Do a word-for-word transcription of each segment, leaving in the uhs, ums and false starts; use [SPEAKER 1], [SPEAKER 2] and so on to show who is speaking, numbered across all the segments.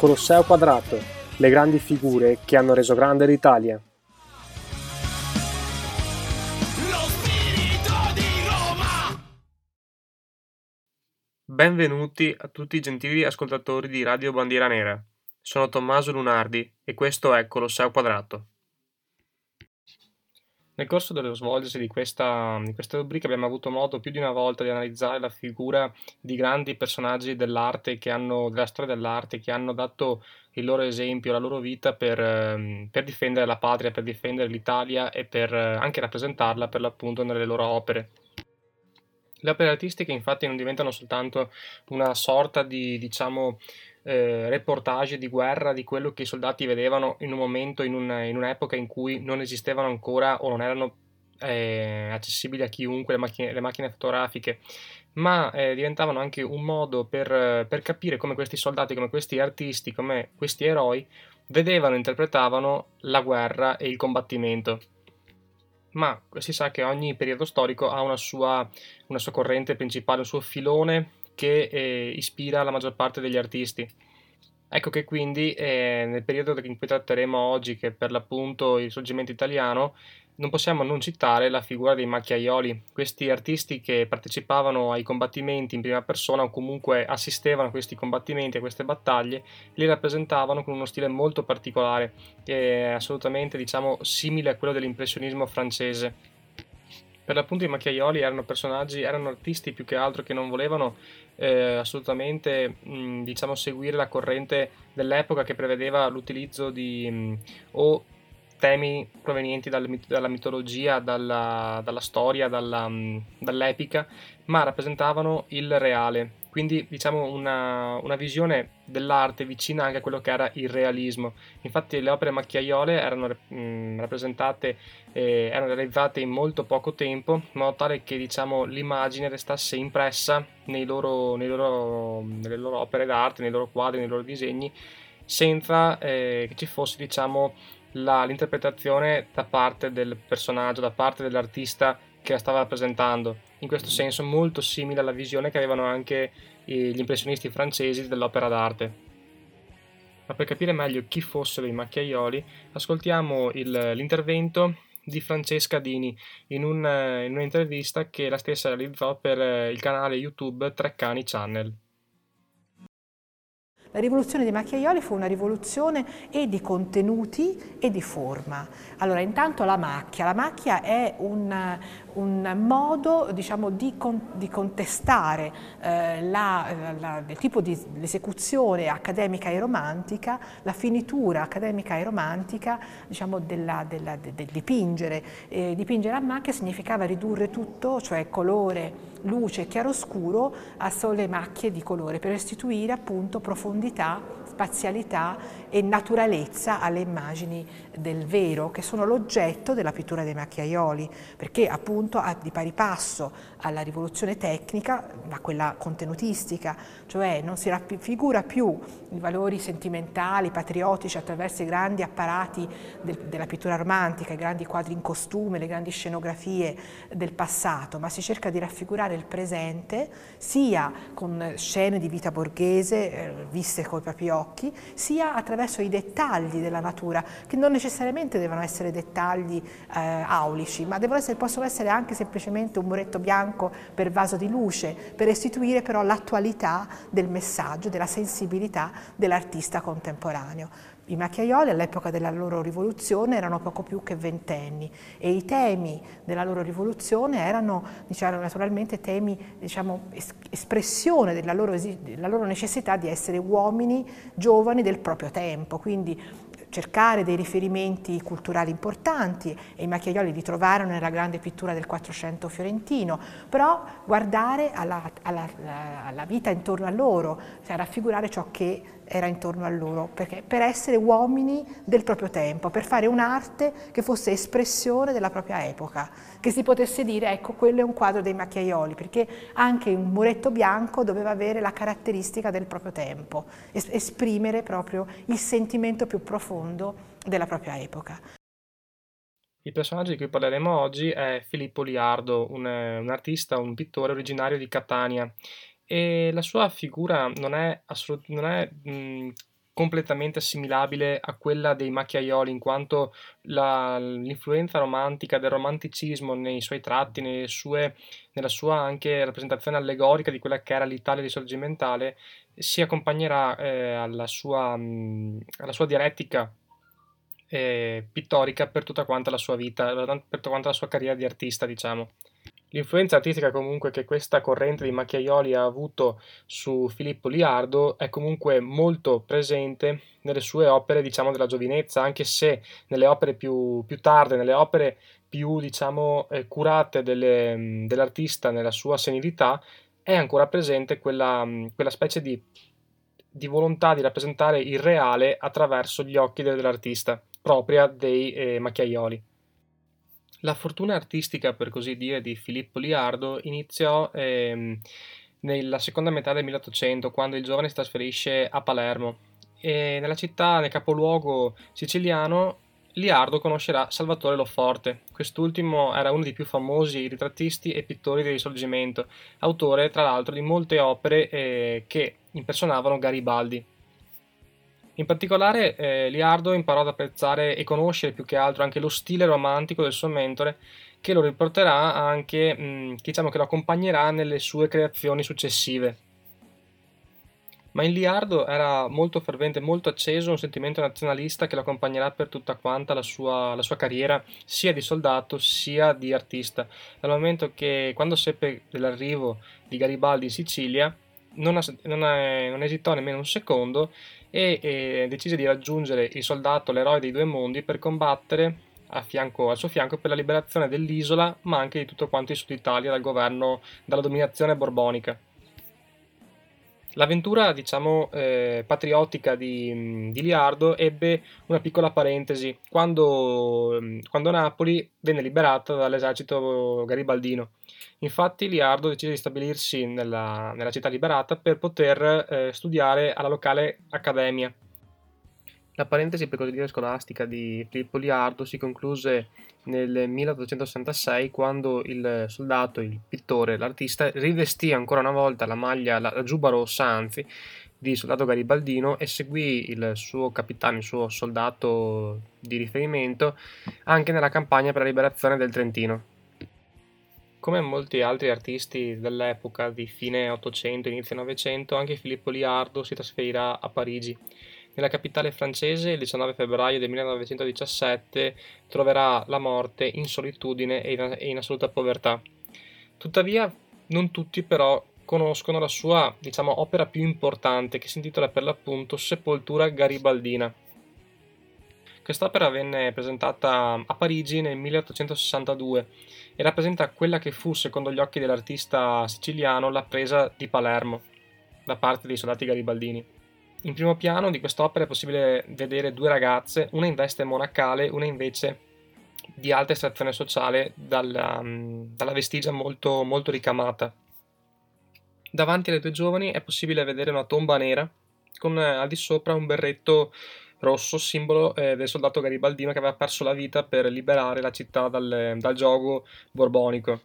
[SPEAKER 1] Colosseo Quadrato, le grandi figure che hanno reso grande l'Italia.
[SPEAKER 2] Benvenuti a tutti i gentili ascoltatori di Radio Bandiera Nera. Sono Tommaso Lunardi e questo è Colosseo Quadrato. Nel corso dello svolgersi di questa, di questa rubrica abbiamo avuto modo più di una volta di analizzare la figura di grandi personaggi dell'arte che hanno, della storia dell'arte, che hanno dato il loro esempio, la loro vita per, ehm, per difendere la patria, per difendere l'Italia e per eh, anche rappresentarla per l'appunto nelle loro opere. Le opere artistiche infatti non diventano soltanto una sorta di, diciamo, eh, reportage di guerra di quello che i soldati vedevano in un momento, in, un, in un'epoca in cui non esistevano ancora o non erano eh, accessibili a chiunque le macchine, le macchine fotografiche, ma eh, diventavano anche un modo per, per capire come questi soldati, come questi artisti, come questi eroi vedevano e interpretavano la guerra e il combattimento. Ma si sa che ogni periodo storico ha una sua, una sua corrente principale, un suo filone che eh, ispira la maggior parte degli artisti. Ecco che quindi eh, nel periodo in cui tratteremo oggi, che è per l'appunto il Risorgimento italiano, non possiamo non citare la figura dei macchiaioli, questi artisti che partecipavano ai combattimenti in prima persona o comunque assistevano a questi combattimenti, a queste battaglie, li rappresentavano con uno stile molto particolare, che è assolutamente diciamo simile a quello dell'impressionismo francese. Per l'appunto i macchiaioli erano personaggi, erano artisti più che altro che non volevano eh, assolutamente mh, diciamo seguire la corrente dell'epoca che prevedeva l'utilizzo di mh, o temi provenienti dal, dalla mitologia, dalla, dalla storia, dalla, mh, dall'epica, ma rappresentavano il reale. Quindi diciamo una, una visione dell'arte vicina anche a quello che era il realismo. Infatti le opere macchiaiole erano mh, rappresentate eh, erano realizzate in molto poco tempo, in modo tale che diciamo, l'immagine restasse impressa nei loro, nei loro, nelle loro opere d'arte, nei loro quadri, nei loro disegni, senza eh, che ci fosse diciamo, la, l'interpretazione da parte del personaggio, da parte dell'artista che la stava rappresentando. In questo senso molto simile alla visione che avevano anche eh, gli impressionisti francesi dell'opera d'arte. Ma per capire meglio chi fossero i macchiaioli, ascoltiamo il, l'intervento di Francesca Dini in, un, in un'intervista che la stessa realizzò per il canale YouTube Treccani Channel.
[SPEAKER 3] La rivoluzione dei macchiaioli fu una rivoluzione e di contenuti e di forma. Allora, intanto la macchia. La macchia è un, un modo, diciamo, di, con, di contestare eh, la, la, il tipo di esecuzione accademica e romantica, la finitura accademica e romantica, diciamo, della, della, de, del dipingere. Eh, dipingere a macchia significava ridurre tutto, cioè colore, luce e chiaroscuro, a sole macchie di colore, per restituire appunto profondità, spazialità e naturalezza alle immagini del vero, che sono l'oggetto della pittura dei macchiaioli, perché appunto di pari passo alla rivoluzione tecnica, a quella contenutistica, cioè non si raffigura più i valori sentimentali, patriottici attraverso i grandi apparati del, della pittura romantica, i grandi quadri in costume, le grandi scenografie del passato, ma si cerca di raffigurare il presente sia con scene di vita borghese eh, viste coi propri occhi, sia attraverso i dettagli della natura, che non necessariamente devono essere dettagli eh, aulici, ma devono essere, possono essere anche semplicemente un muretto bianco per vaso di luce, per restituire però l'attualità del messaggio, della sensibilità dell'artista contemporaneo. I macchiaioli all'epoca della loro rivoluzione erano poco più che ventenni e i temi della loro rivoluzione erano, diciamo, naturalmente temi, diciamo, espressione della loro, della loro necessità di essere uomini giovani del proprio tempo, quindi cercare dei riferimenti culturali importanti, e i macchiaioli li trovarono nella grande pittura del Quattrocento fiorentino, però guardare alla, alla, alla vita intorno a loro, cioè raffigurare ciò che era intorno a loro, perché per essere uomini del proprio tempo, per fare un'arte che fosse espressione della propria epoca, che si potesse dire ecco quello è un quadro dei macchiaioli, perché anche un muretto bianco doveva avere la caratteristica del proprio tempo, es- esprimere proprio il sentimento più profondo della propria epoca.
[SPEAKER 2] Il personaggio di cui parleremo oggi è Filippo Liardo, un, un artista, un pittore originario di Catania, e la sua figura non è, assolut- non è mh, completamente assimilabile a quella dei macchiaioli, in quanto la, l'influenza romantica del romanticismo nei suoi tratti, nelle sue, nella sua anche rappresentazione allegorica di quella che era l'Italia risorgimentale, si accompagnerà eh, alla, sua, mh, alla sua dialettica eh, pittorica per tutta quanta la sua vita, per tutta quanta la sua carriera di artista, diciamo. L'influenza artistica comunque che questa corrente di macchiaioli ha avuto su Filippo Liardo è comunque molto presente nelle sue opere, diciamo, della giovinezza, anche se nelle opere più, più tarde, nelle opere più, diciamo, eh, curate delle, dell'artista nella sua senilità, è ancora presente quella, quella specie di, di volontà di rappresentare il reale attraverso gli occhi dell'artista, propria dei eh, macchiaioli. La fortuna artistica, per così dire, di Filippo Liardo iniziò ehm, nella seconda metà del milleottocento, quando il giovane si trasferisce a Palermo, e nella città, nel capoluogo siciliano, Liardo conoscerà Salvatore Loforte. Quest'ultimo era uno dei più famosi ritrattisti e pittori del Risorgimento, autore tra l'altro di molte opere eh, che impersonavano Garibaldi. In particolare eh, Liardo imparò ad apprezzare e conoscere più che altro anche lo stile romantico del suo mentore, che lo riporterà anche, mh, diciamo che lo accompagnerà nelle sue creazioni successive. Ma in Liardo era molto fervente, molto acceso un sentimento nazionalista che lo accompagnerà per tutta quanta la sua, la sua carriera, sia di soldato sia di artista, dal momento che quando seppe dell'arrivo di Garibaldi in Sicilia non, ha, non, ha, non esitò nemmeno un secondo e, e decise di raggiungere il soldato, l'eroe dei due mondi, per combattere a fianco, al suo fianco per la liberazione dell'isola, ma anche di tutto quanto il Sud Italia dal governo, dalla dominazione borbonica. L'avventura, diciamo, eh, patriottica di, di Liardo ebbe una piccola parentesi quando, quando Napoli venne liberata dall'esercito garibaldino. Infatti Liardo decise di stabilirsi nella, nella città liberata per poter eh, studiare alla locale accademia. La parentesi, per così dire, scolastica di Filippo Liardo si concluse nel milleottocentosessantasei, quando il soldato, il pittore, l'artista rivestì ancora una volta la maglia, la, la giubba rossa, anzi, di soldato garibaldino, e seguì il suo capitano, il suo soldato di riferimento, anche nella campagna per la liberazione del Trentino. Come molti altri artisti dell'epoca di fine Ottocento, inizio Novecento, anche Filippo Liardo si trasferirà a Parigi. Nella capitale francese, il diciannove febbraio del millenovecentodiciassette, troverà la morte in solitudine e in assoluta povertà. Tuttavia, non tutti però conoscono la sua, diciamo, opera più importante, che si intitola per l'appunto Sepoltura garibaldina. Quest'opera venne presentata a Parigi nel milleottocentosessantadue e rappresenta quella che fu, secondo gli occhi dell'artista siciliano, la presa di Palermo da parte dei soldati garibaldini. In primo piano di quest'opera è possibile vedere due ragazze, una in veste monacale, una invece di alta estrazione sociale, dalla, dalla vestigia molto, molto ricamata. Davanti alle due giovani è possibile vedere una tomba nera con al di sopra un berretto rosso, simbolo eh, del soldato garibaldino che aveva perso la vita per liberare la città dal, dal giogo borbonico.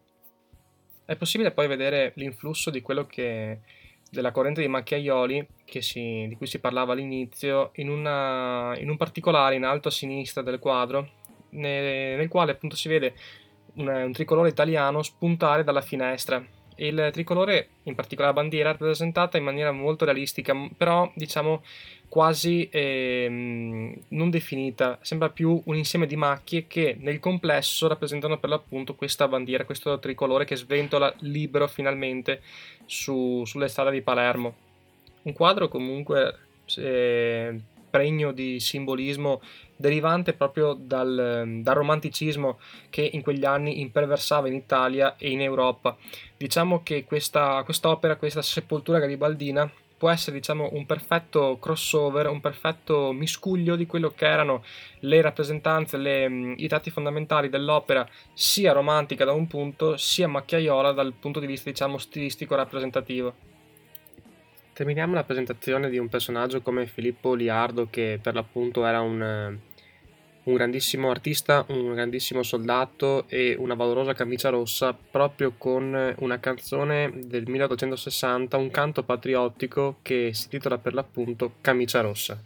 [SPEAKER 2] È possibile poi vedere l'influsso di quello che della corrente dei macchiaioli che si, di cui si parlava all'inizio in, una, in un particolare in alto a sinistra del quadro, nel, nel quale appunto si vede un, un tricolore italiano spuntare dalla finestra. Il tricolore, in particolare la bandiera, è rappresentata in maniera molto realistica, però diciamo quasi eh, non definita, sembra più un insieme di macchie che nel complesso rappresentano per l'appunto questa bandiera, questo tricolore che sventola libero finalmente su, sulle strade di Palermo. Un quadro comunque eh, pregno di simbolismo derivante proprio dal, dal romanticismo che in quegli anni imperversava in Italia e in Europa. Diciamo che questa quest'opera, questa Sepoltura garibaldina, può essere, diciamo, un perfetto crossover, un perfetto miscuglio di quello che erano le rappresentanze, le, i tratti fondamentali dell'opera, sia romantica da un punto, sia macchiaiola dal punto di vista, diciamo, stilistico rappresentativo. Terminiamo la presentazione di un personaggio come Filippo Liardo, che per l'appunto era un, un grandissimo artista, un grandissimo soldato e una valorosa camicia rossa, proprio con una canzone del milleottocentosessanta, un canto patriottico che si titola per l'appunto Camicia rossa.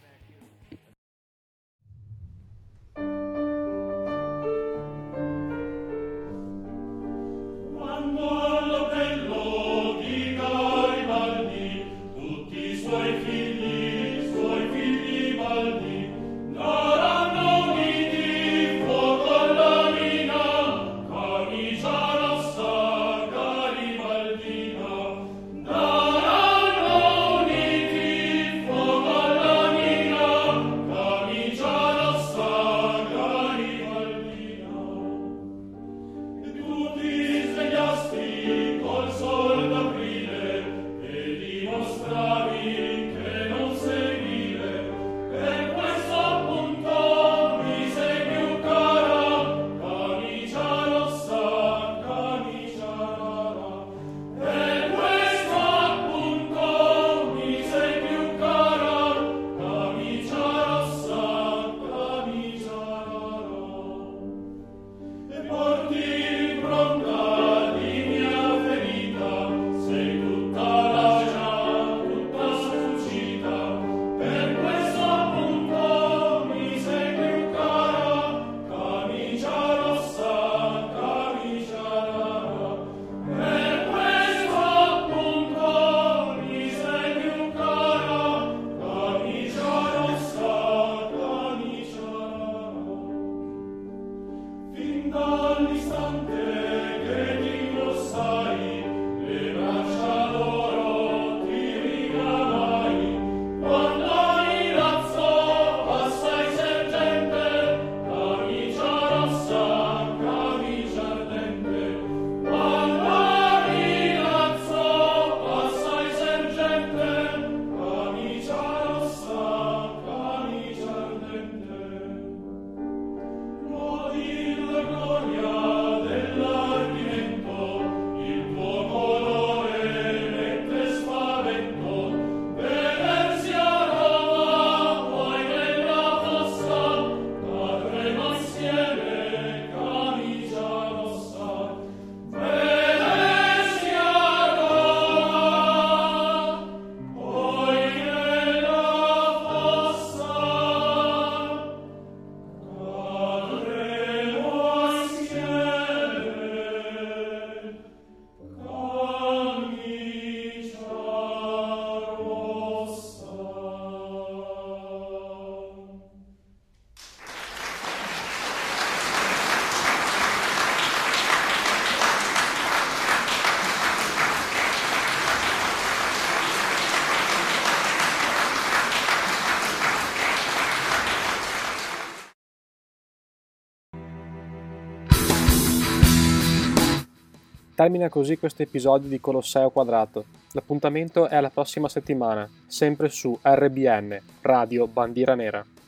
[SPEAKER 1] Termina così questo episodio di Colosseo Quadrato. L'appuntamento è alla prossima settimana, sempre su R B N, Radio Bandiera Nera.